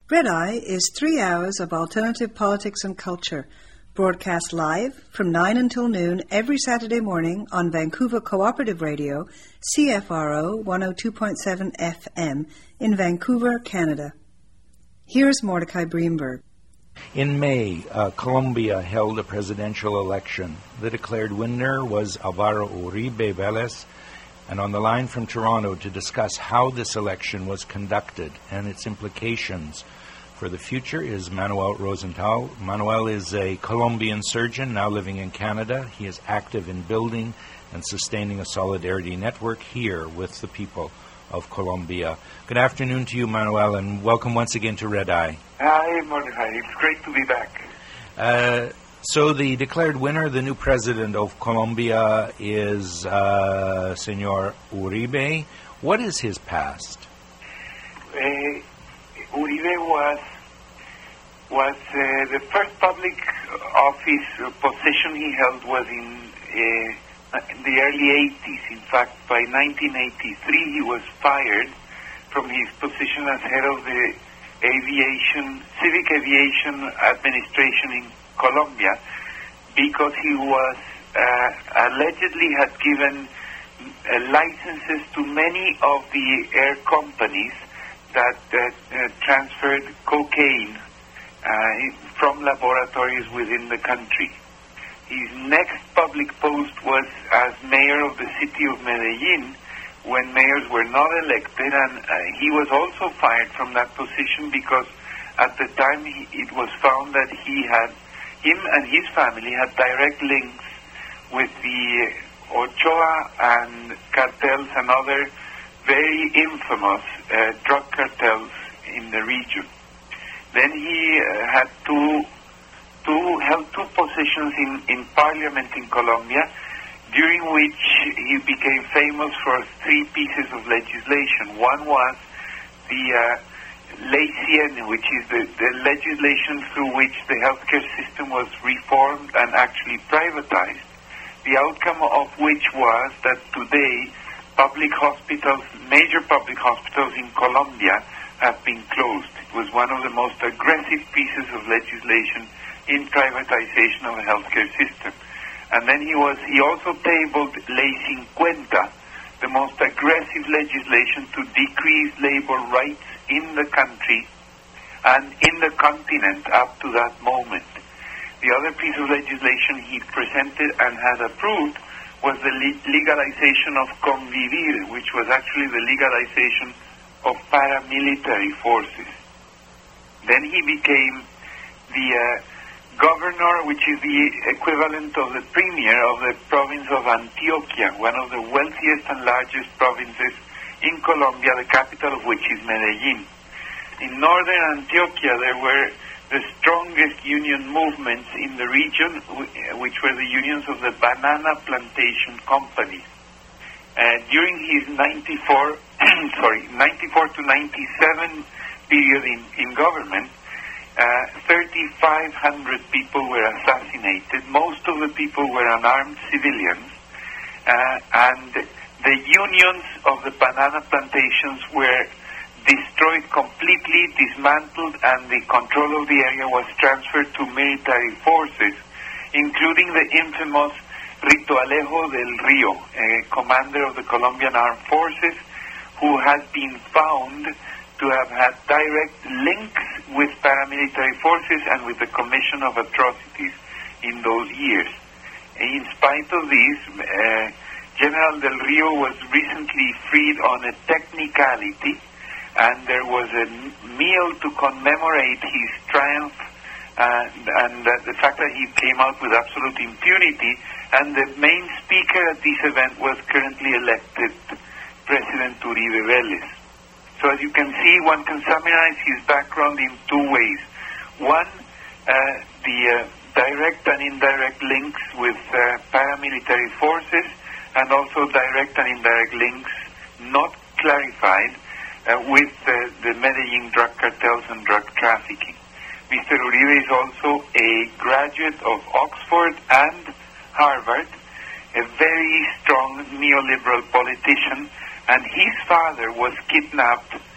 Red Eye is 3 hours of alternative politics and culture, broadcast live from 9 until noon every Saturday morning on Vancouver Cooperative Radio, CFRO 102.7 FM in Vancouver, Canada. Here's Mordecai Breenberg. In May, Colombia held a presidential election. The declared winner was Álvaro Uribe Vélez, and on the line from Toronto to discuss how this election was conducted and its implications for the future is Manuel Rosenthal. Manuel is a Colombian surgeon now living in Canada. He is active in building and sustaining a solidarity network here with the people of Colombia. Good afternoon to you, Manuel, and welcome once again to Red Eye. Hi, Mordecai. It's great to be back. So the declared winner, the new president of Colombia, is Senor Uribe. What is his past? Uribe was the first public office position he held was in the early 80s. In fact, by 1983, he was fired from his position as head of the Civic Aviation Administration in Colombia because he was allegedly had given licenses to many of the air companies that transferred cocaine from laboratories within the country. His next public post was as mayor of the city of Medellin when mayors were not elected, and he was also fired from that position because at the time it was found that him and his family had direct links with the Ochoa and cartels and other very infamous drug cartels in the region. Then he held two positions in parliament in Colombia, during which he became famous for three pieces of legislation. One was the Ley 100, which is the legislation through which the healthcare system was reformed and actually privatized, the outcome of which was that today major public hospitals in Colombia have been closed. It was one of the most aggressive pieces of legislation in privatization of the healthcare system. And then he also tabled Ley 50, the most aggressive legislation to decrease labor rights in the country and in the continent up to that moment. The other piece of legislation he presented and had approved was the legalization of convivir, which was actually the legalization of paramilitary forces. Then he became the governor, which is the equivalent of the premier of the province of Antioquia, one of the wealthiest and largest provinces in Colombia, the capital of which is Medellin. In northern Antioquia, there were the strongest union movements in the region, which were the unions of the banana plantation companies. During his 94 to 97 period in government, 3,500 people were assassinated. Most of the people were unarmed civilians, and the unions of the banana plantations were destroyed completely, dismantled, and the control of the area was transferred to military forces, including the infamous Rito Alejo del Rio, a commander of the Colombian Armed Forces, who has been found to have had direct links with paramilitary forces and with the commission of atrocities in those years. In spite of this, General Del Rio was recently freed on a technicality, and there was a meal to commemorate his triumph and the fact that he came out with absolute impunity, and the main speaker at this event was currently elected President Uribe Vélez. So as you can see, one can summarize his background in two ways. One, the direct and indirect links with paramilitary forces, and also direct and indirect links not clarified with the Medellin drug cartels and drug trafficking. Mr. Uribe is also a graduate of Oxford and Harvard, a very strong neoliberal politician, and his father was kidnapped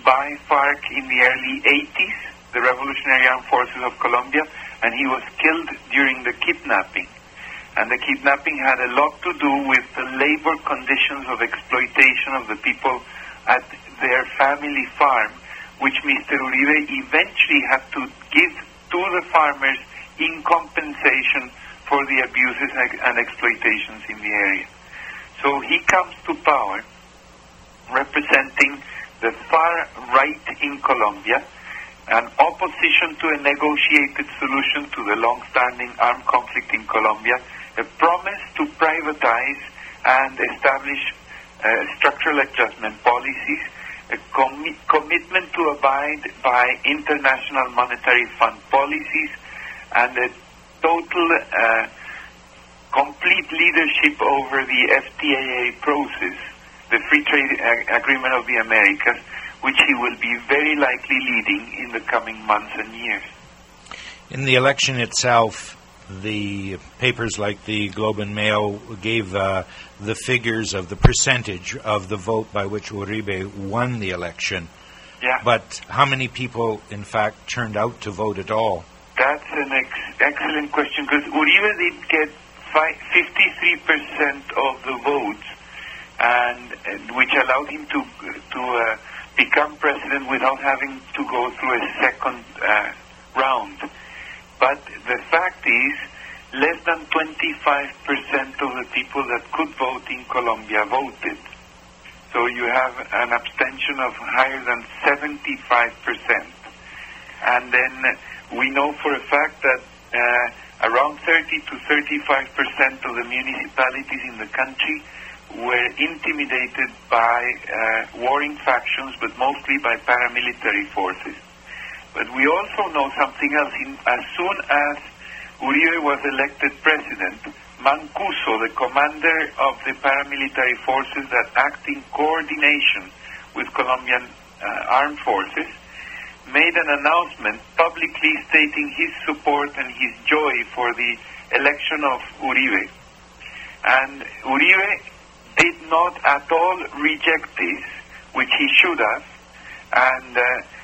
by FARC in the early 80s, the Revolutionary Armed Forces of Colombia, and he was killed during the kidnapping. And the kidnapping had a lot to do with the labor conditions of exploitation of the people at their family farm, which Mr. Uribe eventually had to give to the farmers in compensation for the abuses and exploitations in the area. So he comes to power representing the far right in Colombia, an opposition to a negotiated solution to the long-standing armed conflict in Colombia, a promise to privatize and establish structural adjustment policies, a commitment to abide by International Monetary Fund policies, and a total complete leadership over the FTAA process, the Free Trade Agreement of the Americas, which he will be very likely leading in the coming months and years. In the election itself, the papers like the Globe and Mail gave the figures of the percentage of the vote by which Uribe won the election. Yeah. But how many people, in fact, turned out to vote at all? That's an excellent question, because Uribe did get 53% of the votes, and which allowed him to become president without having to go through a second round. But the fact is, less than 25% of the people that could vote in Colombia voted. So you have an abstention of higher than 75%. And then we know for a fact that around 30 to 35% of the municipalities in the country were intimidated by warring factions, but mostly by paramilitary forces. But we also know something else. As soon as Uribe was elected president, Mancuso, the commander of the paramilitary forces that act in coordination with Colombian armed forces, made an announcement publicly stating his support and his joy for the election of Uribe. And Uribe did not at all reject this, which he should have, and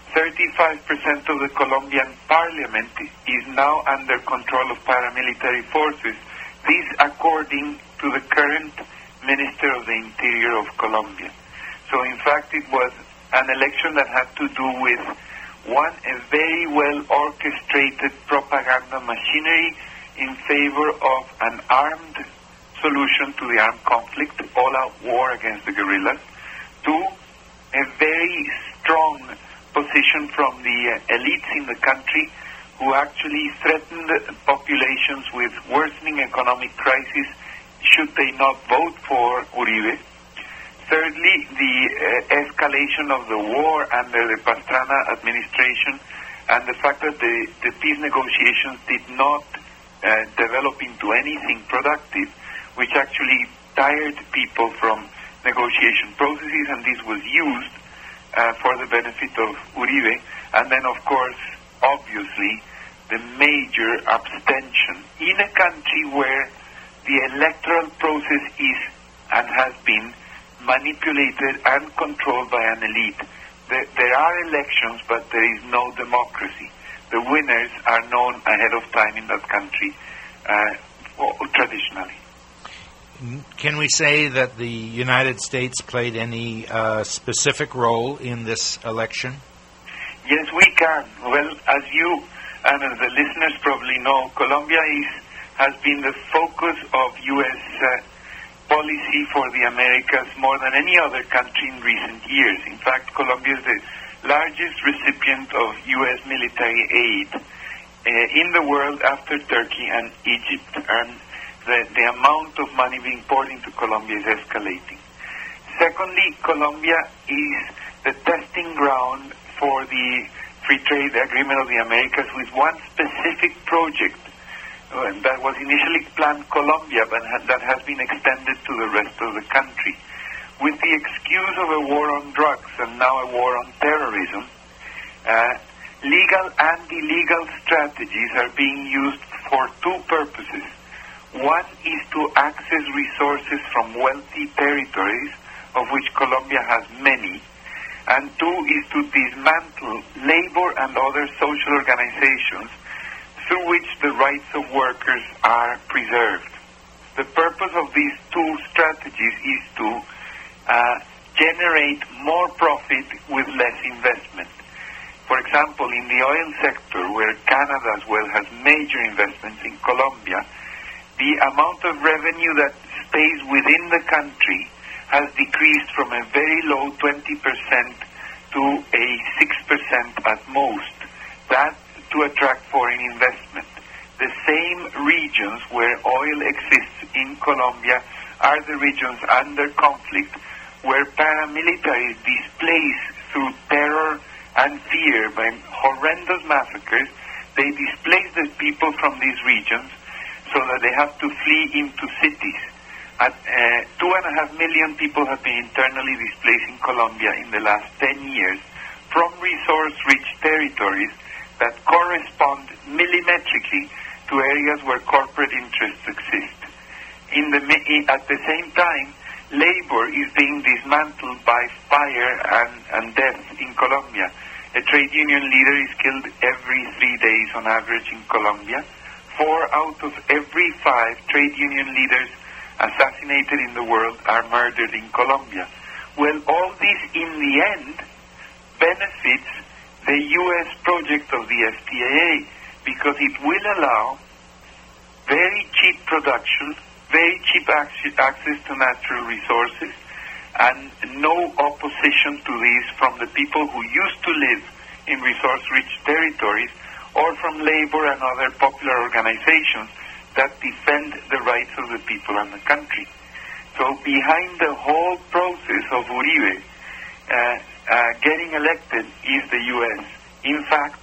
35% of the Colombian parliament is now under control of paramilitary forces, this according to the current Minister of the Interior of Colombia. So in fact it was an election that had to do with, one, a very well orchestrated propaganda machinery in favor of an armed solution to the armed conflict, all-out war against the guerrillas. Two, a very strong position from the elites in the country who actually threatened populations with worsening economic crisis should they not vote for Uribe. Thirdly, the escalation of the war under the Pastrana administration and the fact that the peace negotiations did not develop into anything productive, which actually tired people from negotiation processes, and this was used for the benefit of Uribe. And then, of course, obviously, the major abstention in a country where the electoral process is and has been manipulated and controlled by an elite. There are elections, but there is no democracy. The winners are known ahead of time in that country, traditionally. Can we say that the United States played any specific role in this election? Yes, we can. Well, as you and as the listeners probably know, Colombia has been the focus of U.S. policy for the Americas more than any other country in recent years. In fact, Colombia is the largest recipient of U.S. military aid in the world after Turkey and Egypt, and the amount of money being poured into Colombia is escalating. Secondly, Colombia is the testing ground for the Free Trade Agreement of the Americas with one specific project that was initially planned Colombia, but that has been extended to the rest of the country. With the excuse of a war on drugs and now a war on terrorism, legal and illegal strategies are being used for two purposes. One is to access resources from wealthy territories, of which Colombia has many, and two is to dismantle labor and other social organizations through which the rights of workers are preserved. The purpose of these two strategies is to generate more profit with less investment. For example, in the oil sector, where Canada as well has major investments in Colombia, the amount of revenue that stays within the country has decreased from a very low 20% to a 6% at most. That to attract foreign investment. The same regions where oil exists in Colombia are the regions under conflict where paramilitaries displace through terror and fear by horrendous massacres. They displace the people from these regions so that they have to flee into cities. 2.5 million people have been internally displaced in Colombia in the last 10 years from resource-rich territories that correspond millimetrically to areas where corporate interests exist. At the same time, labor is being dismantled by fire and death in Colombia. A trade union leader is killed every 3 days on average in Colombia. 4 out of every 5 trade union leaders assassinated in the world are murdered in Colombia. Well, all this in the end benefits the U.S. project of the FTAA because it will allow very cheap production, very cheap access to natural resources, and no opposition to these from the people who used to live in resource-rich territories or from labor and other popular organizations that defend the rights of the people and the country. So behind the whole process of Uribe getting elected is the U.S. In fact,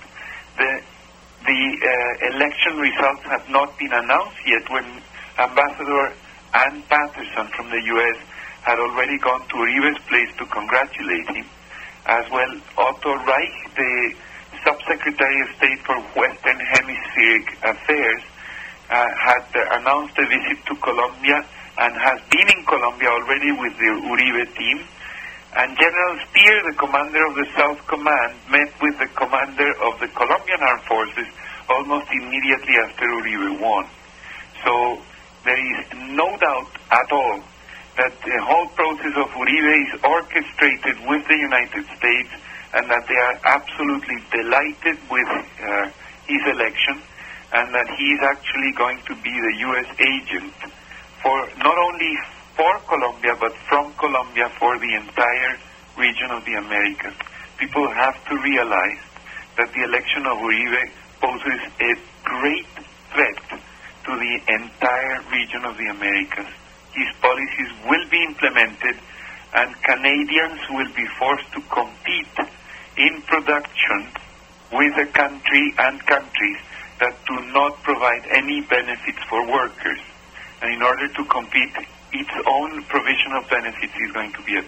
the election results have not been announced yet when Ambassador Ann Patterson from the U.S. had already gone to Uribe's place to congratulate him. As well, Otto Reich, the Subsecretary of State for Western Hemispheric Affairs, had announced a visit to Colombia and has been in Colombia already with the Uribe team. And General Speer, the commander of the South Command, met with the commander of the Colombian Armed Forces almost immediately after Uribe won. So there is no doubt at all that the whole process of Uribe is orchestrated with the United States and that they are absolutely delighted with his election and that he is actually going to be the U.S. agent for not only for Colombia, but from Colombia for the entire region of the Americas. People have to realize that the election of Uribe poses a great threat to the entire region of the Americas. His policies will be implemented and Canadians will be forced to compete in production with a country and countries that do not provide any benefits for workers. And in order to compete, its own provision of benefits is going to be at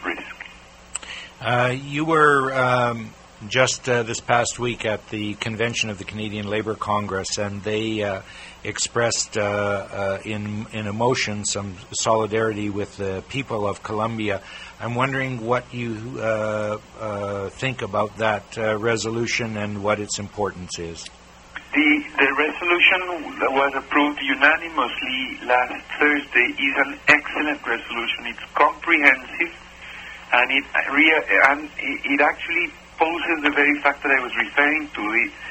risk. You were just this past week at the convention of the Canadian Labour Congress, and they expressed in emotion some solidarity with the people of Colombia. I'm wondering what you think about that resolution and what its importance is. The resolution that was approved unanimously last Thursday is an excellent resolution. It's comprehensive, and it actually poses the very fact that I was referring to,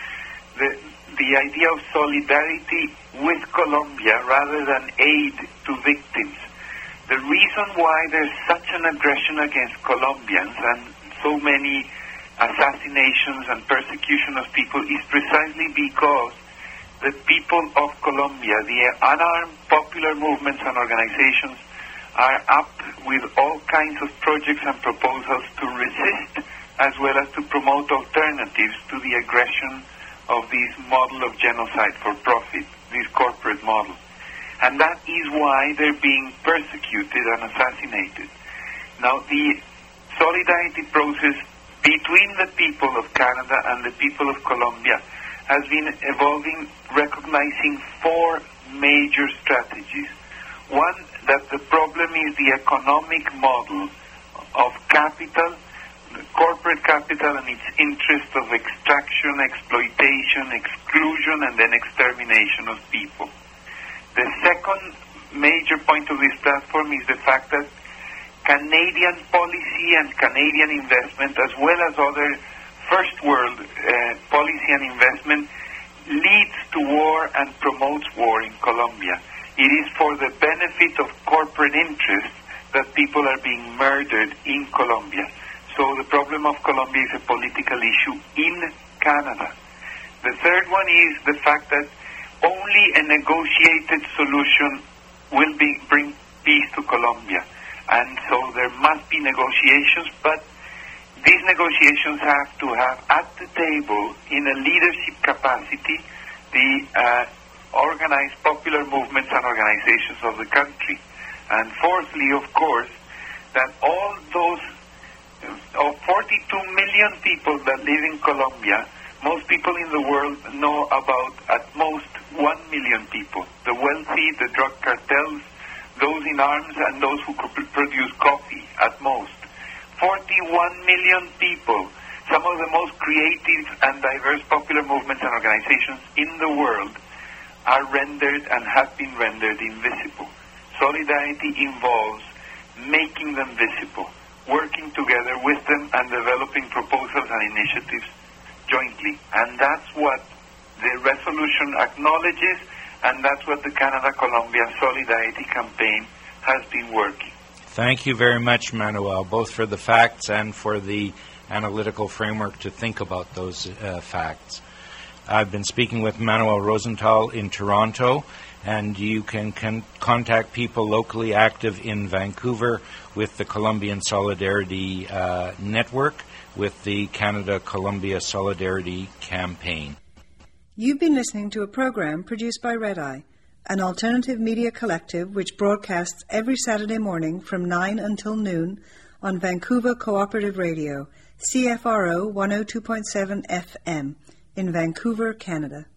the idea of solidarity with Colombia rather than aid to victims. The reason why there's such an aggression against Colombians and so many assassinations and persecution of people is precisely because the people of Colombia, the unarmed popular movements and organizations, are up with all kinds of projects and proposals to resist as well as to promote alternatives to the aggression of this model of genocide for profit, this corporate model. And that is why they're being persecuted and assassinated. Now, the solidarity process between the people of Canada and the people of Colombia has been evolving, recognizing 4 major strategies. One, that the problem is the economic model of capital corporate capital and its interest of extraction, exploitation, exclusion, and then extermination of people. The second major point of this platform is the fact that Canadian policy and Canadian investment, as well as other first world policy and investment, leads to war and promotes war in Colombia. It is for the benefit of corporate interests that people are being murdered in Colombia. So the problem of Colombia is a political issue in Canada. The third one is the fact that only a negotiated solution will bring peace to Colombia. And so there must be negotiations, but these negotiations have to have at the table, in a leadership capacity, the organized popular movements and organizations of the country. And fourthly, of course, that all those 42 million people that live in Colombia, most people in the world know about at most 1 million people. The wealthy, the drug cartels, those in arms, and those who produce coffee at most. 41 million people, some of the most creative and diverse popular movements and organizations in the world, are rendered and have been rendered invisible. Solidarity involves making them visible, working together with them and developing proposals and initiatives jointly. And that's what the resolution acknowledges, and that's what the Canada-Colombia Solidarity Campaign has been working. Thank you very much, Manuel, both for the facts and for the analytical framework to think about those facts. I've been speaking with Manuel Rosenthal in Toronto, and you can contact people locally active in Vancouver with the Colombian Solidarity Network, with the Canada-Colombia Solidarity Campaign. You've been listening to a program produced by Red Eye, an alternative media collective which broadcasts every Saturday morning from 9 until noon on Vancouver Cooperative Radio, CFRO 102.7 FM in Vancouver, Canada.